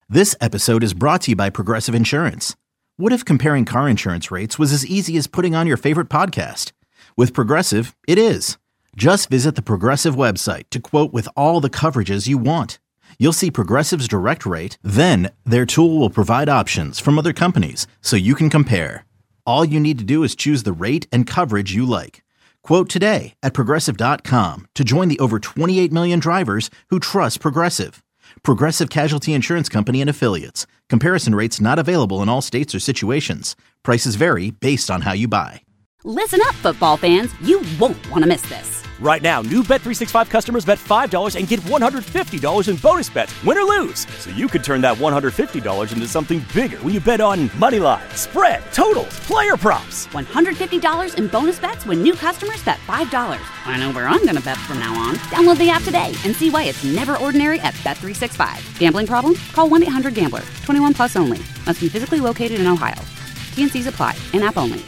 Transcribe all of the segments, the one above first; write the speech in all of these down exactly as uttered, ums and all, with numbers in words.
This episode is brought to you by Progressive Insurance. What if comparing car insurance rates was as easy as putting on your favorite podcast? With Progressive, it is. Just visit the Progressive website to quote with all the coverages you want. You'll see Progressive's direct rate, then their tool will provide options from other companies so you can compare. All you need to do is choose the rate and coverage you like. Quote today at progressive dot com to join the over twenty-eight million drivers who trust Progressive. Progressive Casualty Insurance Company and Affiliates. Comparison rates not available in all states or situations. Prices vary based on how you buy. Listen up, football fans. You won't want to miss this. Right now, new Bet three sixty-five customers bet five dollars and get one hundred fifty dollars in bonus bets, win or lose. So you could turn that one hundred fifty dollars into something bigger when you bet on money line, spread, totals, player props. one hundred fifty dollars in bonus bets when new customers bet five dollars. I know where I'm going to bet from now on. Download the app today and see why it's never ordinary at Bet three sixty-five. Gambling problem? Call one eight hundred gambler. twenty-one plus only. Must be physically located in Ohio. T and Cs apply. In-app only.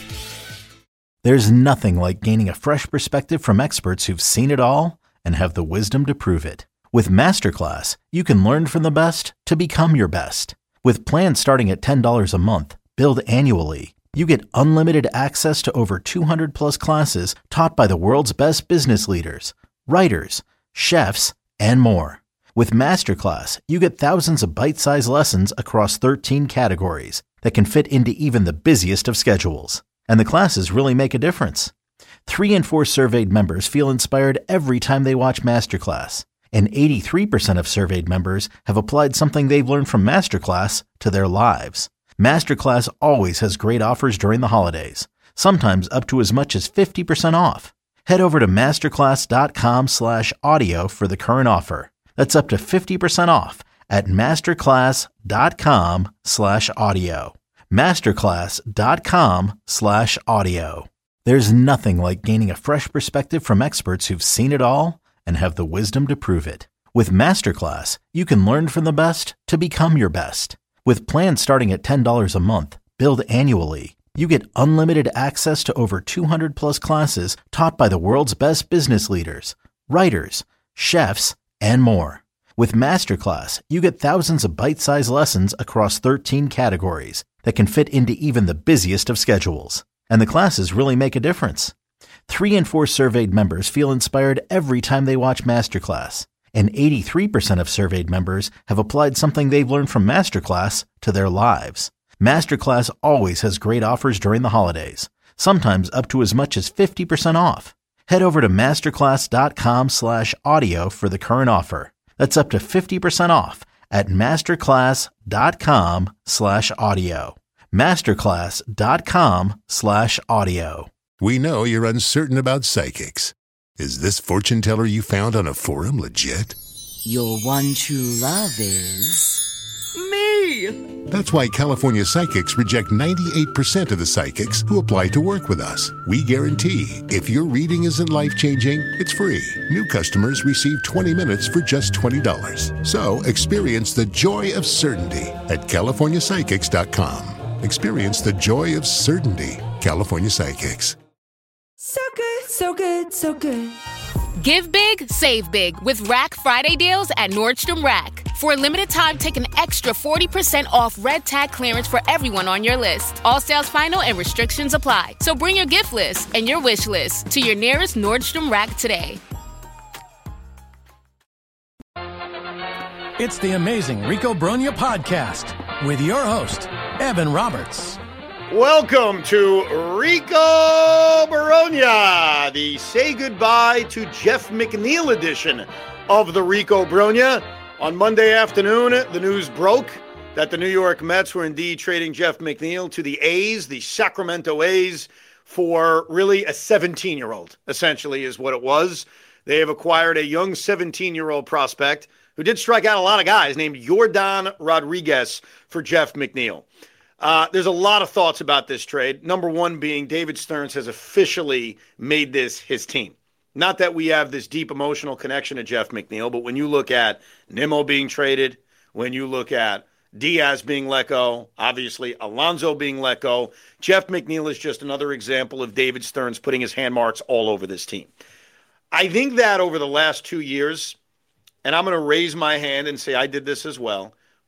There's nothing like gaining a fresh perspective from experts who've seen it all and have the wisdom to prove it. With Masterclass, you can learn from the best to become your best. With plans starting at ten dollars a month, billed annually, you get unlimited access to over two hundred plus classes taught by the world's best business leaders, writers, chefs, and more. With Masterclass, you get thousands of bite-sized lessons across thirteen categories that can fit into even the busiest of schedules. And the classes really make a difference. Three in four surveyed members feel inspired every time they watch Masterclass. And eighty-three percent of surveyed members have applied something they've learned from Masterclass to their lives. Masterclass always has great offers during the holidays, sometimes up to as much as fifty percent off. Head over to masterclass.com slash audio for the current offer. That's up to fifty percent off at masterclass.com slash audio. Masterclass.com slash audio. There's nothing like gaining a fresh perspective from experts who've seen it all and have the wisdom to prove it. With Masterclass, you can learn from the best to become your best. With plans starting at ten dollars a month, billed annually, you get unlimited access to over two hundred plus classes taught by the world's best business leaders, writers, chefs, and more. With Masterclass, you get thousands of bite-sized lessons across thirteen categories that can fit into even the busiest of schedules. And the classes really make a difference. Three in four surveyed members feel inspired every time they watch Masterclass. And eighty-three percent of surveyed members have applied something they've learned from Masterclass to their lives. Masterclass always has great offers during the holidays, sometimes up to as much as fifty percent off. Head over to masterclass.com slash audio for the current offer. That's up to fifty percent off at masterclass.com slash audio. Masterclass.com slash audio. We know you're uncertain about psychics. Is this fortune teller you found on a forum legit? Your one true love is... me! That's why California Psychics reject ninety-eight percent of the psychics who apply to work with us. We guarantee if your reading isn't life-changing, it's free. New customers receive twenty minutes for just twenty dollars. So experience the joy of certainty at california psychics dot com. Experience the joy of certainty. California Psychics. So good, so good, so good. Give big, save big with Rack Friday deals at Nordstrom Rack. For a limited time, take an extra forty percent off red tag clearance for everyone on your list. All sales final and restrictions apply. So bring your gift list and your wish list to your nearest Nordstrom Rack today. It's the amazing Rico Brogna podcast with your host, Evan Roberts. Welcome to Rico Brogna, the Say Goodbye to Jeff McNeil edition of the Rico Brogna. On Monday afternoon, the news broke that the New York Mets were indeed trading Jeff McNeil to the A's, the Sacramento A's, for really a seventeen-year-old, essentially is what it was. They have acquired a young seventeen-year-old prospect who did strike out a lot of guys named Yordan Rodriguez for Jeff McNeil. Uh, there's a lot of thoughts about this trade. Number one being David Stearns has officially made this his team. Not that we have this deep emotional connection to Jeff McNeil, but when you look at Nimmo being traded, when you look at Diaz being let go, obviously Alonso being let go, Jeff McNeil is just another example of David Stearns putting his hand marks all over this team. I think that over the last two years, and I'm going to raise my hand and say I did this as well,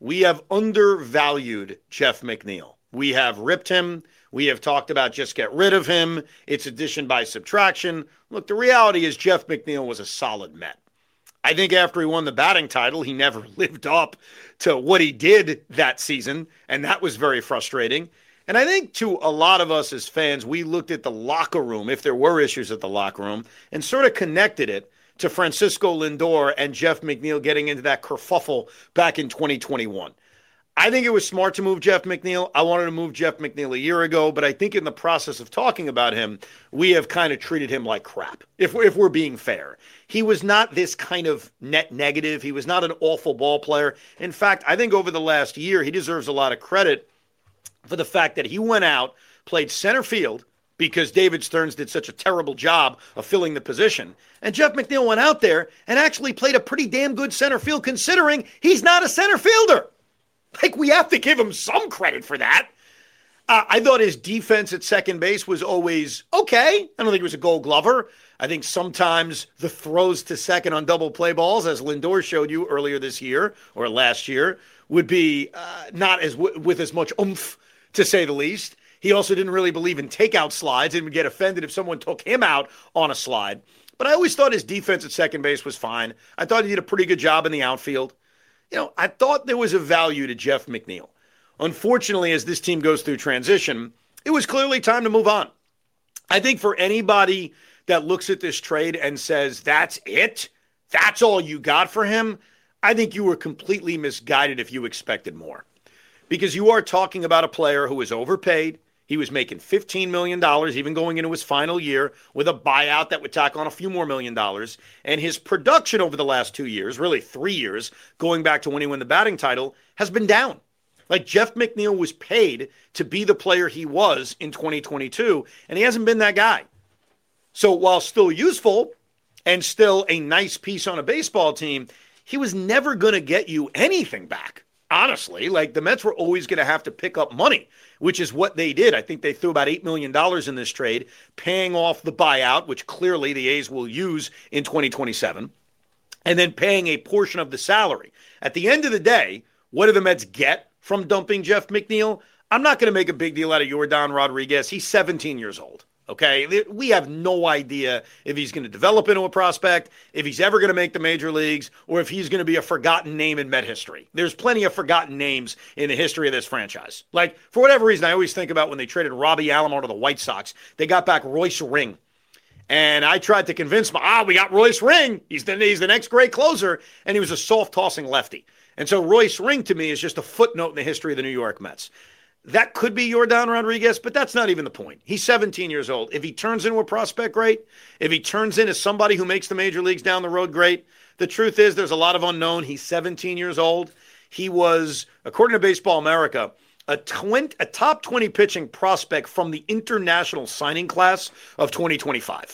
we have undervalued Jeff McNeil. We have ripped him. We have talked about just get rid of him. It's addition by subtraction. Look, the reality is Jeff McNeil was a solid Met. I think after he won the batting title, he never lived up to what he did that season, and that was very frustrating. And I think to a lot of us as fans, we looked at the locker room, if there were issues at the locker room, and sort of connected it to Francisco Lindor and Jeff McNeil getting into that kerfuffle back in twenty twenty-one. I think it was smart to move Jeff McNeil. I wanted to move Jeff McNeil a year ago, but I think in the process of talking about him, we have kind of treated him like crap, if we're, if we're being fair. He was not this kind of net negative. He was not an awful ball player. In fact, I think over the last year, he deserves a lot of credit for the fact that he went out, played center field, because David Stearns did such a terrible job of filling the position. And Jeff McNeil went out there and actually played a pretty damn good center field, considering he's not a center fielder. Like, we have to give him some credit for that. Uh, I thought his defense at second base was always okay. I don't think he was a Gold Glover. I think sometimes the throws to second on double play balls, as Lindor showed you earlier this year or last year, would be uh, not as w- with as much oomph, to say the least. He also didn't really believe in takeout slides and would get offended if someone took him out on a slide. But I always thought his defense at second base was fine. I thought he did a pretty good job in the outfield. You know, I thought there was a value to Jeff McNeil. Unfortunately, as this team goes through transition, it was clearly time to move on. I think for anybody that looks at this trade and says, that's it, that's all you got for him, I think you were completely misguided if you expected more. Because you are talking about a player who was overpaid. He was making fifteen million dollars, even going into his final year, with a buyout that would tack on a few more million dollars. And his production over the last two years, really three years, going back to when he won the batting title, has been down. Like, Jeff McNeil was paid to be the player he was in twenty twenty-two, and he hasn't been that guy. So while still useful and still a nice piece on a baseball team, he was never going to get you anything back. Honestly, like, the Mets were always going to have to pick up money, which is what they did. I think they threw about eight million dollars in this trade, paying off the buyout, which clearly the A's will use in twenty twenty-seven, and then paying a portion of the salary. At the end of the day, what do the Mets get from dumping Jeff McNeil? I'm not going to make a big deal out of Yordan Rodriguez. He's seventeen years old. Okay, we have no idea if he's going to develop into a prospect, if he's ever going to make the major leagues, or if he's going to be a forgotten name in Met history. There's plenty of forgotten names in the history of this franchise. Like, for whatever reason, I always think about when they traded Robbie Alomar to the White Sox. They got back Royce Ring. And I tried to convince him, ah, we got Royce Ring. He's the, he's the next great closer. And he was a soft-tossing lefty. And so Royce Ring, to me, is just a footnote in the history of the New York Mets. That could be Yordan Rodriguez, but that's not even the point. He's seventeen years old. If he turns into a prospect, great. If he turns into somebody who makes the major leagues down the road, great. The truth is there's a lot of unknown. He's seventeen years old. He was, according to Baseball America, a, twenty, a top twenty pitching prospect from the international signing class of twenty twenty-five.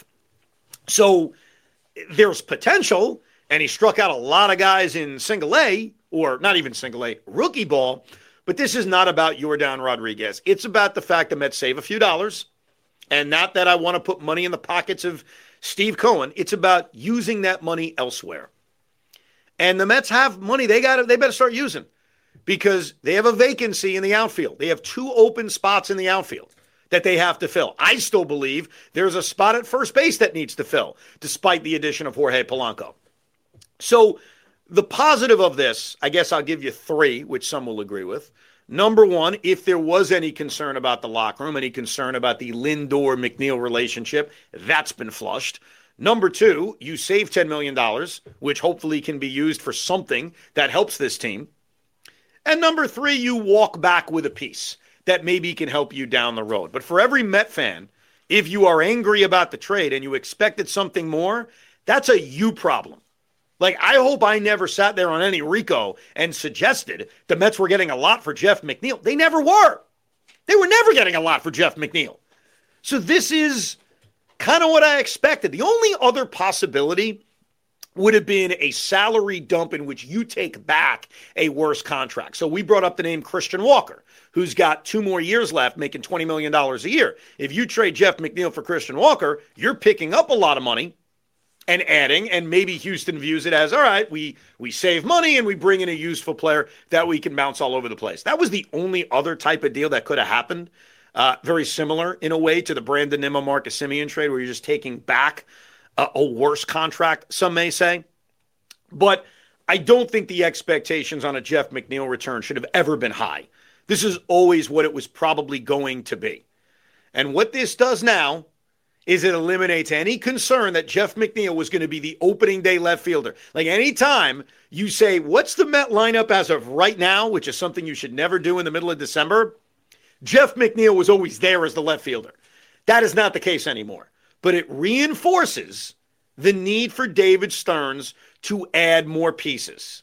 So there's potential, and he struck out a lot of guys in single A, or not even single A, rookie ball. But this is not about Yordan Rodriguez. It's about the fact the Mets save a few dollars, and not that I want to put money in the pockets of Steve Cohen. It's about using that money elsewhere. And the Mets have money they got. They better start using, because they have a vacancy in the outfield. They have two open spots in the outfield that they have to fill. I still believe there's a spot at first base that needs to fill, despite the addition of Jorge Polanco. So the positive of this, I guess I'll give you three, which some will agree with. Number one, if there was any concern about the locker room, any concern about the Lindor-McNeil relationship, that's been flushed. Number two, you save ten million dollars, which hopefully can be used for something that helps this team. And number three, you walk back with a piece that maybe can help you down the road. But for every Met fan, if you are angry about the trade and you expected something more, that's a you problem. Like, I hope I never sat there on any Rico and suggested the Mets were getting a lot for Jeff McNeil. They never were. They were never getting a lot for Jeff McNeil. So this is kind of what I expected. The only other possibility would have been a salary dump in which you take back a worse contract. So we brought up the name Christian Walker, who's got two more years left, making twenty million dollars a year. If you trade Jeff McNeil for Christian Walker, you're picking up a lot of money. and adding, and maybe Houston views it as, all right, we we save money and we bring in a useful player that we can bounce all over the place. That was the only other type of deal that could have happened. Uh, very similar in a way to the Brandon Nimmo, Marcus Semien trade, where you're just taking back a, a worse contract, some may say. But I don't think the expectations on a Jeff McNeil return should have ever been high. This is always what it was probably going to be. And what this does now is it eliminates any concern that Jeff McNeil was going to be the opening day left fielder. Like anytime you say, what's the Met lineup as of right now, which is something you should never do in the middle of December, Jeff McNeil was always there as the left fielder. That is not the case anymore. But it reinforces the need for David Stearns to add more pieces.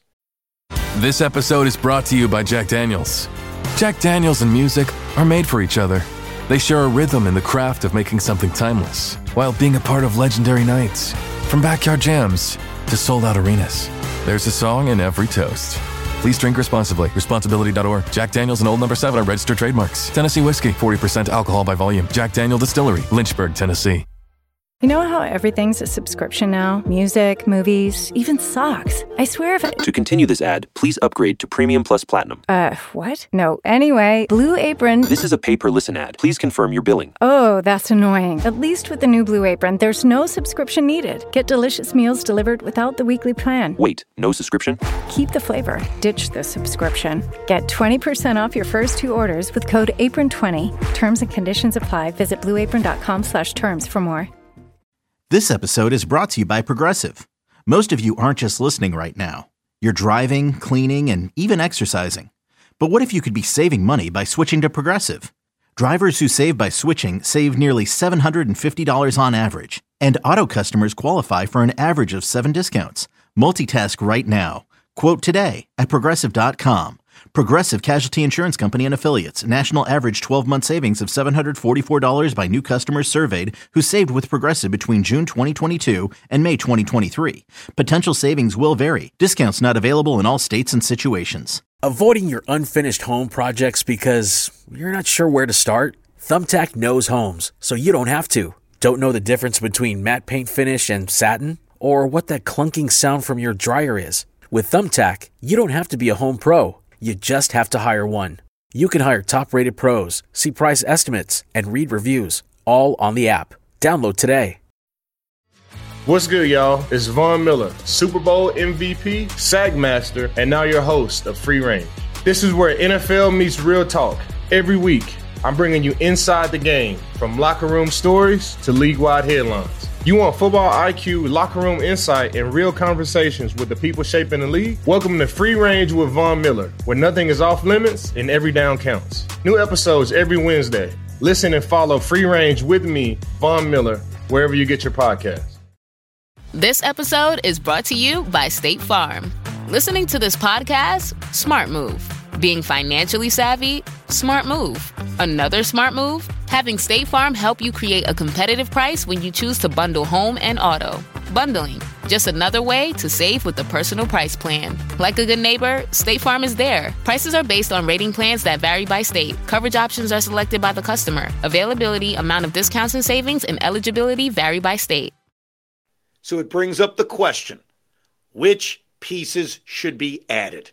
This episode is brought to you by Jack Daniels. Jack Daniels and music are made for each other. They share a rhythm in the craft of making something timeless, while being a part of legendary nights. From backyard jams to sold-out arenas, there's a song in every toast. Please drink responsibly. Responsibility dot org. Jack Daniels and Old Number seven are registered trademarks. Tennessee whiskey, forty percent alcohol by volume. Jack Daniel Distillery, Lynchburg, Tennessee. You know how everything's a subscription now? Music, movies, even socks. I swear if I... To continue this ad, please upgrade to Premium Plus Platinum. Uh, what? No. Anyway, Blue Apron... This is a pay-per-listen ad. Please confirm your billing. Oh, that's annoying. At least with the new Blue Apron, there's no subscription needed. Get delicious meals delivered without the weekly plan. Wait, no subscription? Keep the flavor. Ditch the subscription. Get twenty percent off your first two orders with code apron twenty. Terms and conditions apply. Visit blueapron.com slash terms for more. This episode is brought to you by Progressive. Most of you aren't just listening right now. You're driving, cleaning, and even exercising. But what if you could be saving money by switching to Progressive? Drivers who save by switching save nearly seven hundred fifty dollars on average. And auto customers qualify for an average of seven discounts. Multitask right now. Quote today at Progressive dot com. Progressive Casualty Insurance Company and Affiliates. National average twelve-month savings of seven hundred forty-four dollars by new customers surveyed who saved with Progressive between June twenty twenty-two and May twenty twenty-three. Potential savings will vary. Discounts not available in all states and situations. Avoiding your unfinished home projects because you're not sure where to start? Thumbtack knows homes, so you don't have to. Don't know the difference between matte paint finish and satin? Or what that clunking sound from your dryer is? With Thumbtack, you don't have to be a home pro. You just have to hire one. You can hire top-rated pros, see price estimates, and read reviews, all on the app. Download today. What's good, y'all? It's Von Miller, Super Bowl M V P, Sack Master, and now your host of Free Range. This is where N F L meets real talk. Every week, I'm bringing you inside the game, from locker room stories to league-wide headlines. You want football I Q, locker room insight, and real conversations with the people shaping the league? Welcome to Free Range with Von Miller, where nothing is off limits and every down counts. New episodes every Wednesday. Listen and follow Free Range with me, Von Miller, wherever you get your podcasts. This episode is brought to you by State Farm. Listening to this podcast? Smart move. Being financially savvy? Smart move. Another smart move? Having State Farm help you create a competitive price when you choose to bundle home and auto. Bundling, just another way to save with the Personal Price Plan. Like a good neighbor, State Farm is there. Prices are based on rating plans that vary by state. Coverage options are selected by the customer. Availability, amount of discounts and savings, and eligibility vary by state. So it brings up the question, which pieces should be added?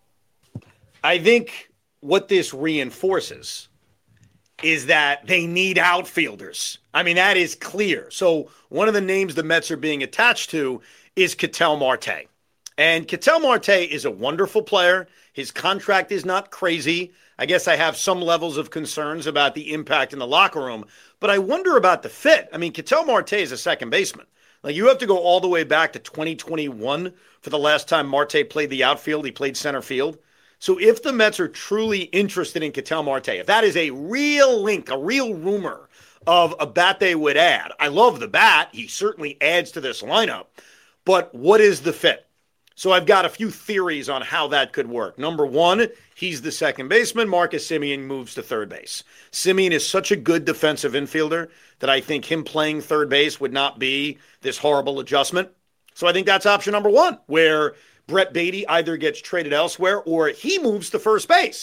I think what this reinforces is that they need outfielders. I mean, that is clear. So one of the names the Mets are being attached to is Ketel Marte. And Ketel Marte is a wonderful player. His contract is not crazy. I guess I have some levels of concerns about the impact in the locker room, but I wonder about the fit. I mean, Ketel Marte is a second baseman. Like, you have to go all the way back to twenty twenty-one for the last time Marte played the outfield. He played center field. So if the Mets are truly interested in Ketel Marte, if that is a real link, a real rumor of a bat they would add, I love the bat. He certainly adds to this lineup. But what is the fit? So I've got a few theories on how that could work. Number one, he's the second baseman. Marcus Semien moves to third base. Semien is such a good defensive infielder that I think him playing third base would not be this horrible adjustment. So I think that's option number one, where Brett Beatty either gets traded elsewhere or he moves to first base.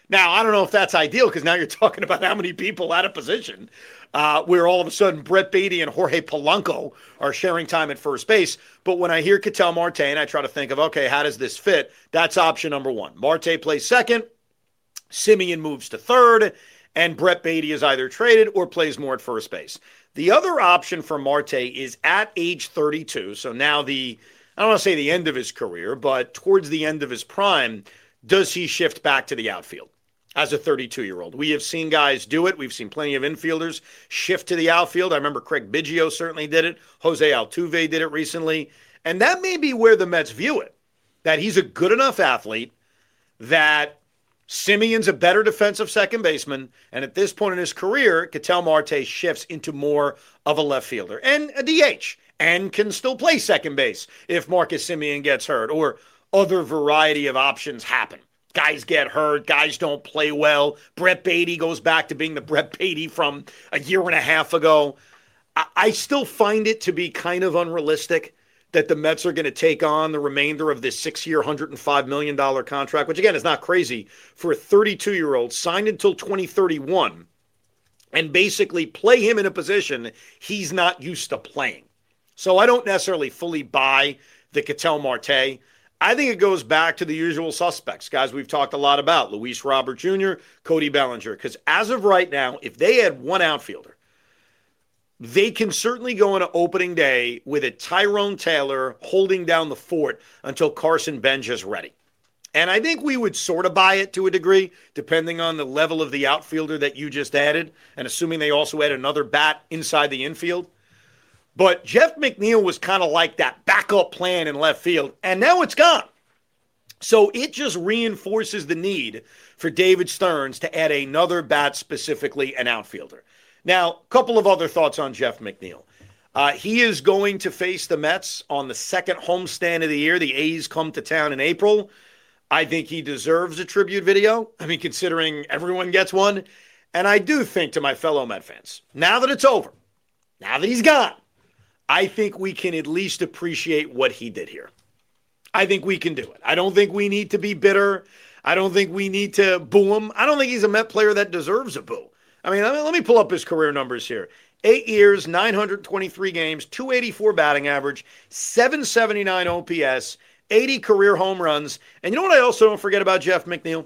Now, I don't know if that's ideal because now you're talking about how many people out of position, uh, where all of a sudden Brett Beatty and Jorge Polanco are sharing time at first base. But when I hear Ketel Marte and I try to think of, okay, how does this fit? That's option number one. Marte plays second, Simeon moves to third, and Brett Beatty is either traded or plays more at first base. The other option for Marte is at age thirty-two, so now the, I don't want to say the end of his career, but towards the end of his prime, does he shift back to the outfield as a thirty-two-year-old? We have seen guys do it. We've seen plenty of infielders shift to the outfield. I remember Craig Biggio certainly did it. Jose Altuve did it recently. And that may be where the Mets view it, that he's a good enough athlete, that Simeon's a better defensive second baseman, and at this point in his career, Ketel Marte shifts into more of a left fielder and a D H, and can still play second base if Marcus Simeon gets hurt, or other variety of options happen. Guys get hurt, guys don't play well. Brett Beatty goes back to being the Brett Beatty from a year and a half ago. I, I still find it to be kind of unrealistic that the Mets are going to take on the remainder of this six-year, one hundred five million dollars contract, which, again, is not crazy, for a thirty-two-year-old signed until twenty thirty-one, and basically play him in a position he's not used to playing. So I don't necessarily fully buy the Ketel Marte. I think it goes back to the usual suspects, guys we've talked a lot about, Luis Robert Junior, Cody Bellinger, because as of right now, if they had one outfielder, they can certainly go into opening day with a Tyrone Taylor holding down the fort until Carson Bench is ready. And I think we would sort of buy it to a degree, depending on the level of the outfielder that you just added, and assuming they also add another bat inside the infield. But Jeff McNeil was kind of like that backup plan in left field, and now it's gone. So it just reinforces the need for David Stearns to add another bat, specifically an outfielder. Now, a couple of other thoughts on Jeff McNeil. Uh, he is going to face the Mets on the second homestand of the year. The A's come to town in April. I think he deserves a tribute video. I mean, considering everyone gets one. And I do think, to my fellow Met fans, now that it's over, now that he's gone, I think we can at least appreciate what he did here. I think we can do it. I don't think we need to be bitter. I don't think we need to boo him. I don't think he's a Met player that deserves a boo. I mean, let me, let me pull up his career numbers here. Eight years, nine hundred twenty-three games, two eighty-four batting average, seven seventy-nine O P S, eighty career home runs. And you know what I also don't forget about Jeff McNeil?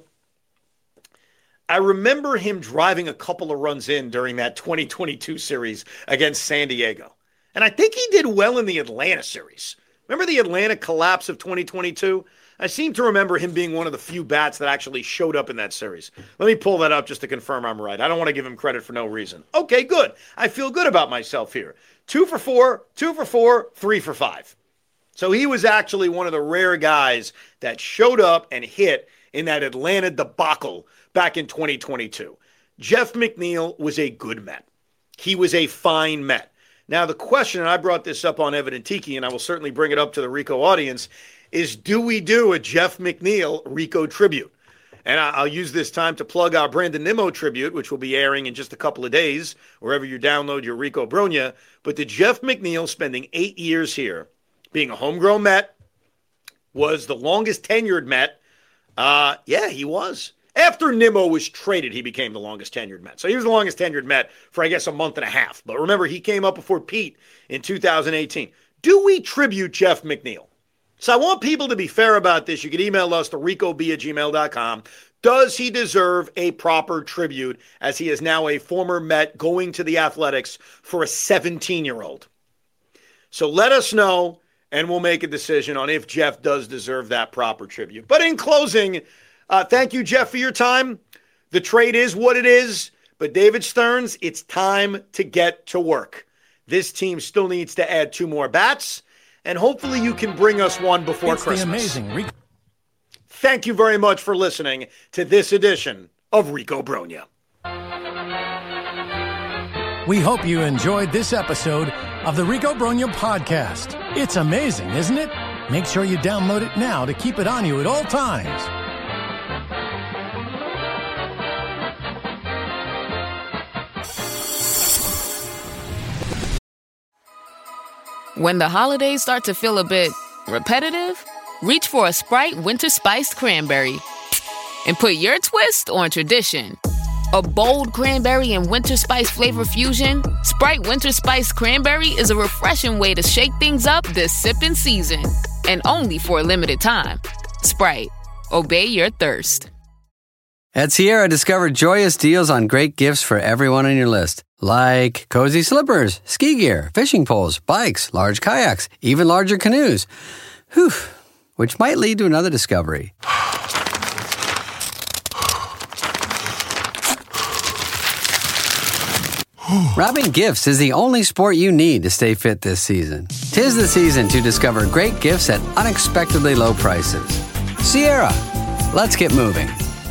I remember him driving a couple of runs in during that twenty twenty-two series against San Diego. And I think he did well in the Atlanta series. Remember the Atlanta collapse of twenty twenty-two? I seem to remember him being one of the few bats that actually showed up in that series. Let me pull that up just to confirm I'm right. I don't want to give him credit for no reason. Okay, good. I feel good about myself here. Two for four, two for four, three for five. So he was actually one of the rare guys that showed up and hit in that Atlanta debacle back in twenty twenty-two. Jeff McNeil was a good Met. He was a fine Met. Now, the question, and I brought this up on Evan and Tiki, and I will certainly bring it up to the Rico audience, is do we do a Jeff McNeil Rico tribute? And I'll use this time to plug our Brandon Nimmo tribute, which will be airing in just a couple of days, wherever you download your Rico Bronya. But the Jeff McNeil spending eight years here, being a homegrown Met, was the longest tenured Met. Uh, yeah, he was. After Nimmo was traded, he became the longest tenured Met. So he was the longest tenured Met for, I guess, a month and a half. But remember, he came up before Pete in two thousand eighteen. Do we tribute Jeff McNeil? So I want people to be fair about this. You can email us to ricob at gmail dot com. Does he deserve a proper tribute, as he is now a former Met going to the Athletics for a seventeen-year-old? So let us know, and we'll make a decision on if Jeff does deserve that proper tribute. But in closing, uh, thank you, Jeff, for your time. The trade is what it is. But David Stearns, it's time to get to work. This team still needs to add two more bats. And hopefully you can bring us one before it's Christmas. The amazing Rico. Thank you very much for listening to this edition of Rico Bronya. We hope you enjoyed this episode of the Rico Bronya podcast. It's amazing, isn't it? Make sure you download it now to keep it on you at all times. When the holidays start to feel a bit repetitive, reach for a Sprite Winter Spiced Cranberry. and put your twist on tradition. A bold cranberry and winter spice flavor fusion, Sprite Winter Spice Cranberry is a refreshing way to shake things up this sipping season. And only for a limited time. Sprite. Obey your thirst. At Sierra, discover joyous deals on great gifts for everyone on your list. Like cozy slippers, ski gear, fishing poles, bikes, large kayaks, even larger canoes. Whew. Which might lead to another discovery. Wrapping gifts is the only sport you need to stay fit this season. 'Tis the season to discover great gifts at unexpectedly low prices. Sierra, let's get moving.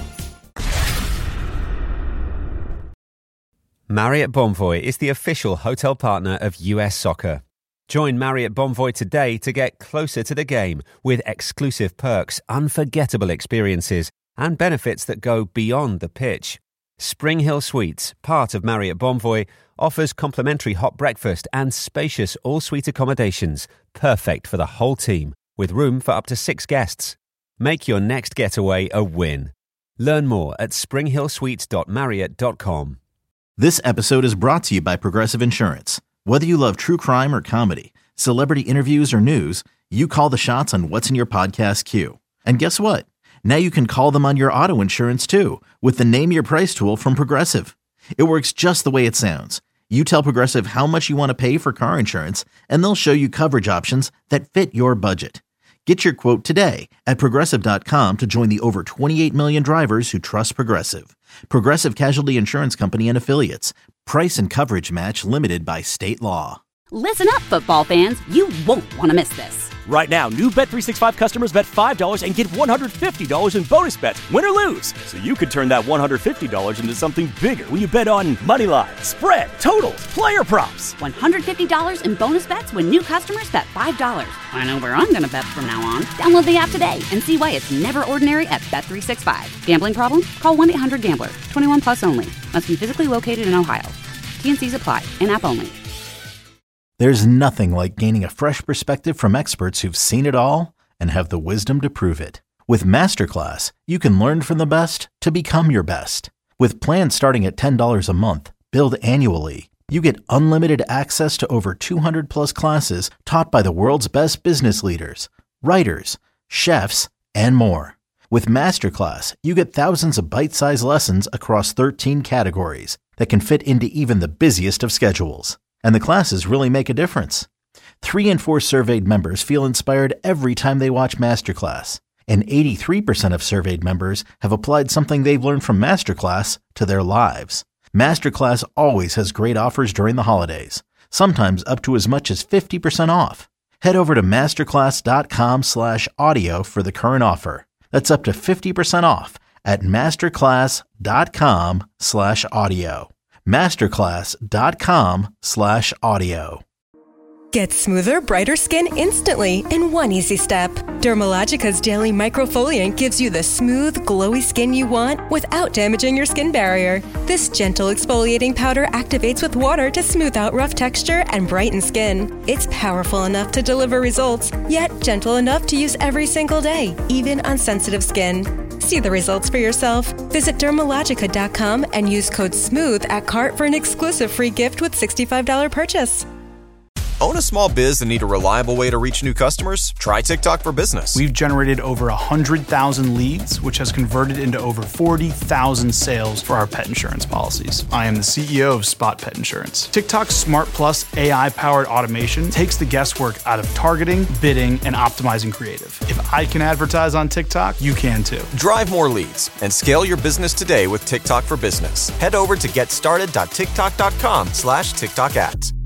Marriott Bonvoy is the official hotel partner of U S Soccer. Join Marriott Bonvoy today to get closer to the game with exclusive perks, unforgettable experiences, and benefits that go beyond the pitch. Spring Hill Suites, part of Marriott Bonvoy, offers complimentary hot breakfast and spacious all-suite accommodations, perfect for the whole team, with room for up to six guests. Make your next getaway a win. Learn more at spring hill suites dot marriott dot com. This episode is brought to you by Progressive Insurance. Whether you love true crime or comedy, celebrity interviews or news, you call the shots on what's in your podcast queue. And guess what? Now you can call them on your auto insurance too, with the Name Your Price tool from Progressive. It works just the way it sounds. You tell Progressive how much you want to pay for car insurance, and they'll show you coverage options that fit your budget. Get your quote today at progressive dot com to join the over twenty-eight million drivers who trust Progressive. Progressive Casualty Insurance Company and Affiliates. Price and coverage match limited by state law. Listen up, football fans. You won't want to miss this. Right now, new Bet three sixty-five customers bet five dollars and get one hundred fifty dollars in bonus bets, win or lose. So you could turn that one hundred fifty dollars into something bigger when you bet on money line, spread, totals, player props. one hundred fifty dollars in bonus bets when new customers bet five dollars. I know where I'm going to bet from now on. Download the app today and see why it's never ordinary at Bet three sixty-five. Gambling problem? Call one eight hundred gambler. twenty-one plus only. Must be physically located in Ohio. T N Cs apply. In-app only. There's nothing like gaining a fresh perspective from experts who've seen it all and have the wisdom to prove it. With Masterclass, you can learn from the best to become your best. With plans starting at ten dollars a month, billed annually, you get unlimited access to over two hundred plus classes taught by the world's best business leaders, writers, chefs, and more. With Masterclass, you get thousands of bite-sized lessons across thirteen categories that can fit into even the busiest of schedules. And the classes really make a difference. Three in four surveyed members feel inspired every time they watch Masterclass. And eighty-three percent of surveyed members have applied something they've learned from Masterclass to their lives. Masterclass always has great offers during the holidays, sometimes up to as much as fifty percent off. Head over to masterclass.com slash audio for the current offer. That's up to fifty percent off at masterclass.com slash audio. masterclass.com slash audio. Get smoother, brighter skin instantly in one easy step. Dermalogica's daily microfoliant gives you the smooth, glowy skin you want without damaging your skin barrier. This gentle exfoliating powder activates with water to smooth out rough texture and brighten skin. It's powerful enough to deliver results, yet gentle enough to use every single day, even on sensitive skin. See the results for yourself. Visit dermalogica dot com and use code SMOOTH at cart for an exclusive free gift with sixty-five dollars purchase. Own a small biz and need a reliable way to reach new customers? Try TikTok for Business. We've generated over one hundred thousand leads, which has converted into over forty thousand sales for our pet insurance policies. I am the C E O of Spot Pet Insurance. TikTok's Smart Plus A I-powered automation takes the guesswork out of targeting, bidding, and optimizing creative. If I can advertise on TikTok, you can too. Drive more leads and scale your business today with TikTok for Business. Head over to getstarted dot tiktok dot com slash TikTok ads.